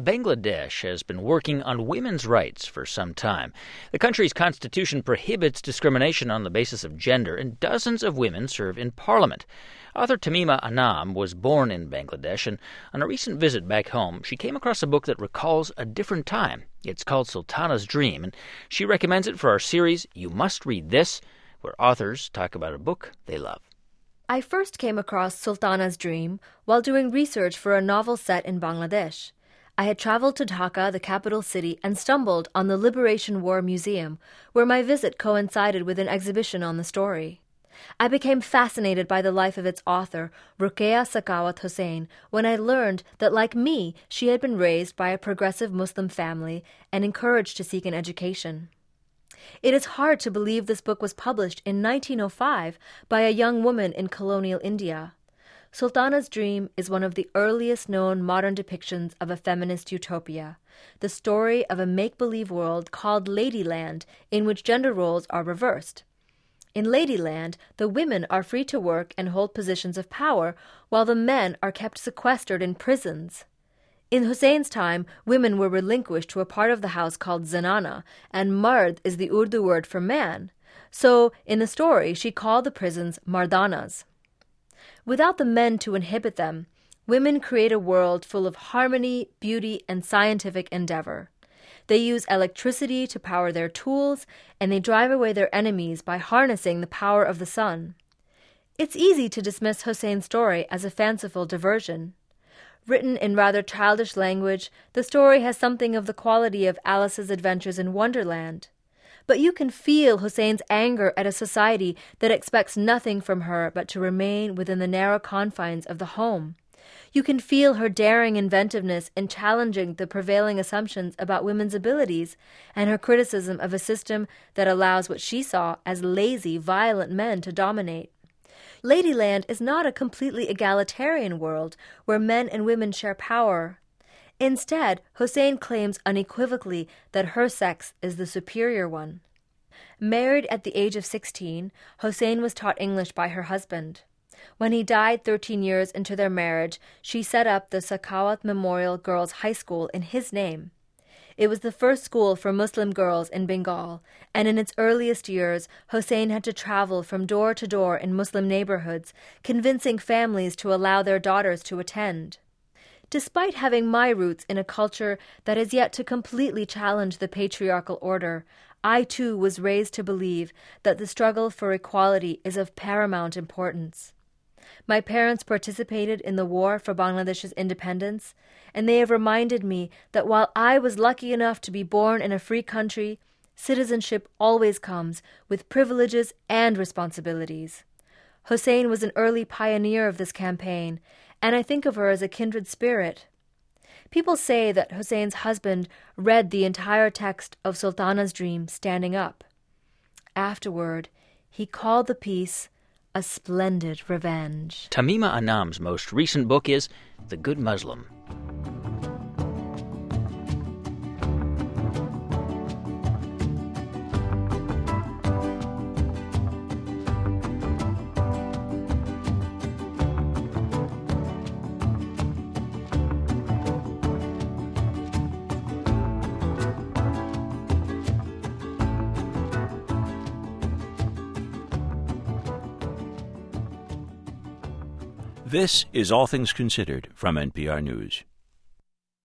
Bangladesh has been working on women's rights for some time. The country's constitution prohibits discrimination on the basis of gender, and dozens of women serve in parliament. Author Tamima Anam was born in Bangladesh, and on a recent visit back home, she came across a book that recalls a different time. It's called Sultana's Dream, and she recommends it for our series, You Must Read This, where authors talk about a book they love. I first came across Sultana's Dream while doing research for a novel set in Bangladesh. I had traveled to Dhaka, the capital city, and stumbled on the Liberation War Museum, where my visit coincided with an exhibition on the story. I became fascinated by the life of its author, Ruqayyah Sakhawat Hossain, when I learned that, like me, she had been raised by a progressive Muslim family and encouraged to seek an education. It is hard to believe this book was published in 1905 by a young woman in colonial India. Sultana's Dream is one of the earliest known modern depictions of a feminist utopia, the story of a make-believe world called Ladyland in which gender roles are reversed. In Ladyland, the women are free to work and hold positions of power, while the men are kept sequestered in prisons. In Hossain's time, women were relinquished to a part of the house called zanana, and mard is the Urdu word for man. So, in the story, she called the prisons mardanas. Without the men to inhibit them, women create a world full of harmony, beauty, and scientific endeavor. They use electricity to power their tools, and they drive away their enemies by harnessing the power of the sun. It's easy to dismiss Hossain's story as a fanciful diversion. Written in rather childish language, the story has something of the quality of Alice's Adventures in Wonderland. But you can feel Hossain's anger at a society that expects nothing from her but to remain within the narrow confines of the home. You can feel her daring inventiveness in challenging the prevailing assumptions about women's abilities, and her criticism of a system that allows what she saw as lazy, violent men to dominate. Ladyland is not a completely egalitarian world where men and women share power. Instead, Hossain claims unequivocally that her sex is the superior one. Married at the age of 16, Hossain was taught English by her husband. When he died 13 years into their marriage, she set up the Sakhawat Memorial Girls' High School in his name. It was the first school for Muslim girls in Bengal, and in its earliest years, Hossain had to travel from door to door in Muslim neighborhoods, convincing families to allow their daughters to attend. Despite having my roots in a culture that is yet to completely challenge the patriarchal order, I too was raised to believe that the struggle for equality is of paramount importance. My parents participated in the war for Bangladesh's independence, and they have reminded me that while I was lucky enough to be born in a free country, citizenship always comes with privileges and responsibilities. Hossain was an early pioneer of this campaign, and I think of her as a kindred spirit. People say that Hossain's husband read the entire text of Sultana's Dream standing up. Afterward, he called the piece a splendid revenge. Tamima Anam's most recent book is The Good Muslim. This is All Things Considered from NPR News.